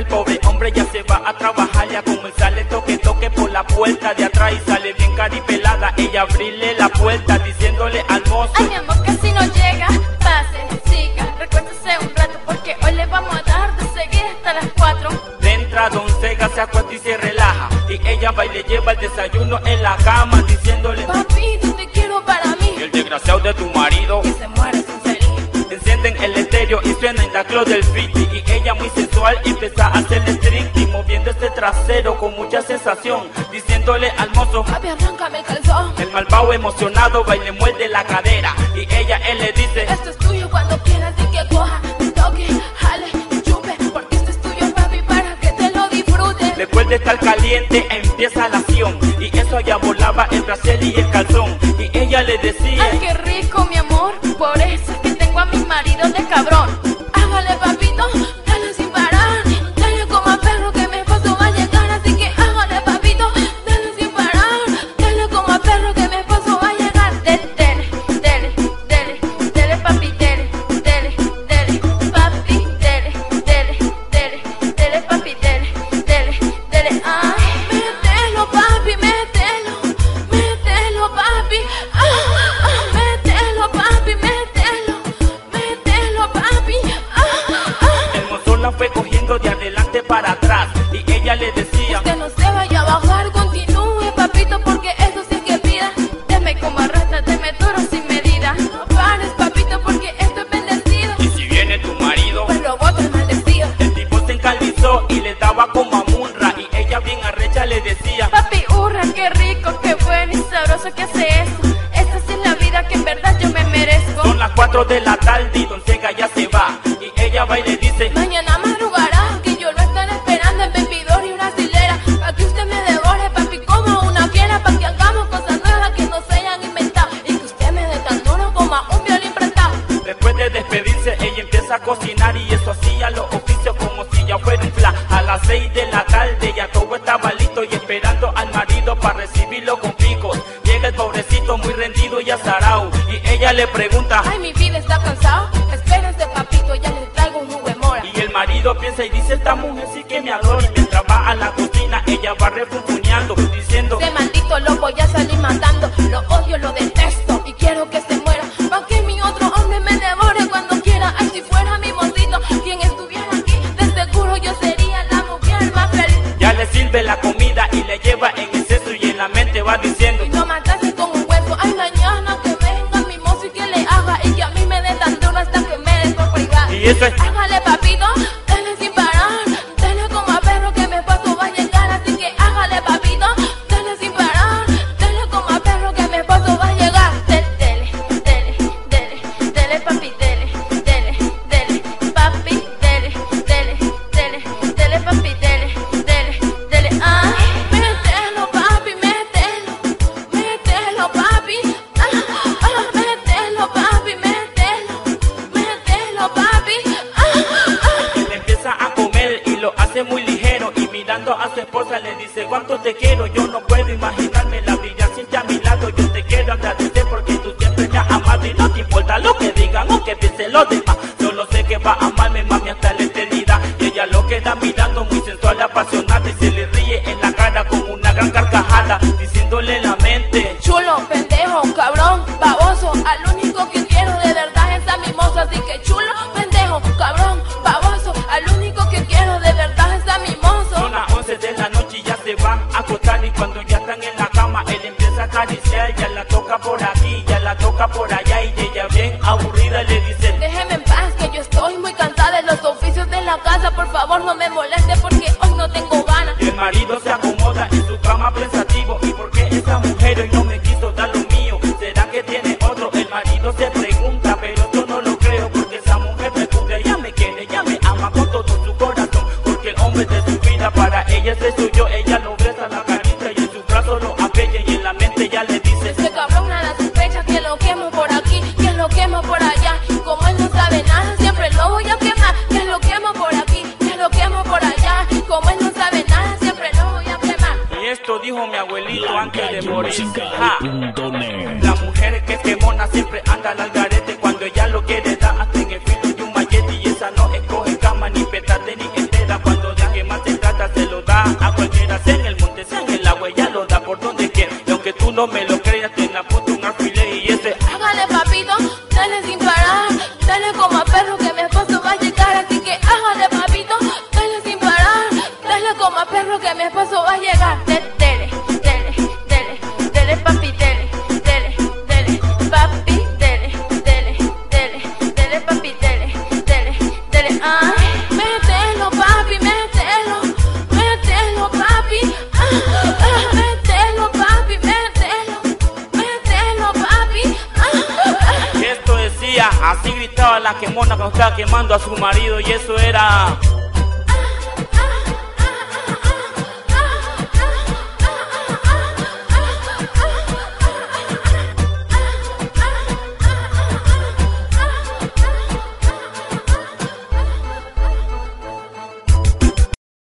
pobre hombre ya se va a trabajar, ya como él sale toque por la puerta de atrás y sale bien caripelada, ella abrirle la puerta diciéndole al mozo: ay mi amor, casi no llega, pase, siga, recuérdese un rato porque hoy le vamos a dar de seguir hasta las 4. Entra Don Sega, se acuesta y se relaja, y ella va y le lleva el desayuno en la cama diciéndole: papi, te quiero para mí. Y el desgraciado de tu marido que se muere sin salir. Encienden el estéreo y suena en la club del Fiti, y ella muy sensual empieza a hacerle stricty, moviendo este trasero con mucha sensación, diciéndole al mozo: papi, arráncame el calzón. El malvado emocionado va y le muerde la cadera, y él le dice: esto es tuyo cuando quieras y que coja, toque, jale, chupe, porque esto es tuyo, papi, para que te lo disfrutes. Después de estar caliente empieza la acción, y eso ya volaba el brasier y el calzón, y ella le decía: ay, qué rico, mi amor, por eso es que tengo a mi marido de cabrón. Hágale, papito, dale sin parar, dale como a perro que mi esposo va a llegar, así que hágale, papito, dale sin parar, dale como a perro que mi esposo va a llegar. Dele, dele, papi, dele, papi, dele, papi, dele, ay, mételo, papi, mételo, papi, mételo, papi, mételo, papi, El mozo la fue cogiendo de adelante para atrás, y ella le decía: usted no se vaya a bajar, continúe, papito, porque eso sí que pida. Deme como arrastra, deme duro sin medida. No pares, papito, porque esto es bendecido. y si viene tu marido, Pues lo boto el maldecido. el tipo se encalizó y le daba como a Munra, y ella bien arrecha le decía: Papi, hurra, qué rico, qué bueno y sabroso que hace eso. Esta sí es la vida que en verdad yo me merezco. son las 4 de la tarde y Don Sega ya se va, y ella va y le dice: Mañana madrugará, que yo lo estaré esperando en bebidor y una hilera, pa' que usted me devore, papi, como una fiera, pa' que hagamos cosas nuevas que no se hayan inventado, y que usted me dé tan duro como a un violín prestado. Después de despedirse, ella empieza a cocinar, y eso hacía los oficios como si ya fuera un fla. A las 6 de la tarde ya todo estaba listo y esperando al marido para recibirlo con picos. Llega el pobrecito muy rendido y azarao, y ella le pregunta: Ay, mi vida está cansado, espérense, papito, ya le traigo un jugo de mora. y el marido piensa y dice: esta mujer sí que me adora. Y mientras va a la cocina, ella va refunfuñando, diciendo: Ese maldito loco ya salí matando, lo odio, lo detesto y quiero que se muera, pa' que mi otro hombre me devore cuando quiera. Ay, si fuera mi mocito quien estuviera aquí, de seguro yo sería la mujer más feliz. ya le sirve la comida y le lleva en exceso, y en la mente va diciendo: Y no matarse con un hueso, ay, mañana que venga mi mozo y que le haga, y que a mí me dé tan duro hasta que me dé por privar. y eso es Hágale, papito, dale sin parar, dale como a perro que mi esposo va a llegar, así que hágale, papito, dale sin parar, dale como a perro que mi esposo va a llegar. Dele, papi, dele, papi, dele, papi, dele, ay, mételo, papi, mételo, papi, mételo, papi, mételo, papi, Él empieza a comer y lo hace muy ligero, y mirando a su esposa le dice: cuánto te quiero, yo no puedo imaginarme la vida sin ti a mi lado. Yo te quiero agradecer porque tú siempre me has amado, y no te importa lo que digan o que piensen los demás. Solo sé que va a amarme, mami, hasta la eternidad. Y ella lo queda mirando muy sensual, apasionada, y se le ríe en la cara con una gran carcajada, diciéndole en la mente: chulo, pendejo, cabrón, baboso, al único que quiero de verdad es a mi mozo, así que chulo, pendejo, cabrón, baboso, al único que quiero de verdad es a mi mozo. son las 11 de la noche y ya se van a acostar, y cuando ya están en la cama, él empieza a acariciar, ya la toca por aquí, ya la toca por allá, y ella bien aburrida le dice: Déjeme en paz, que yo estoy muy cansada de los oficios de la casa, por favor no me moleste porque hoy no tengo ganas. Y el marido se acomoda en su cama pensativo: ¿y por qué esa mujer hoy no me quiso dar lo mío? ¿Será que tiene otro? El marido se pregunta, pero yo no lo creo, porque esa mujer me gusta, ella me quiere, ella me ama con todo su corazón, porque el hombre de su vida para ella es el suyo. Ella lo besa, la acaricia y en su brazo lo apella, y en la mente ya le dice: Este cabrón nada sospecha que lo quemo por aquí, que lo quemo por allá, como él no sabe nada siempre lo voy a quemar, que lo quemo por aquí, que lo quemo por allá, como él no sabe nada siempre lo voy a quemar. Y esto dijo mi abuelito antes de morir. Musical.net. La mujer que es quemona siempre anda al algarete, cuando ella lo quiere da hasta en el filo de un machete, y esa no escoge cama ni petate ni entera, cuando ya quemó no me lo creas, te la puto un alfiler y ese. Hágale papito, dale sin parar, dale como a perro que mi esposo va a llegar, así que hágale papito, dale sin parar, dale como a perro que mi esposo va a llegar. Dele, dele, dele, dele papi, dele, dele, dele, papi, dele, dele, dele, dele papi, dele, dele, dele, ay, mételo papi, mételo, mételo papi, mételo papi, mételo, mételo papi, Y esto decía, así gritaba la quemona cuando estaba quemando a su marido y eso era...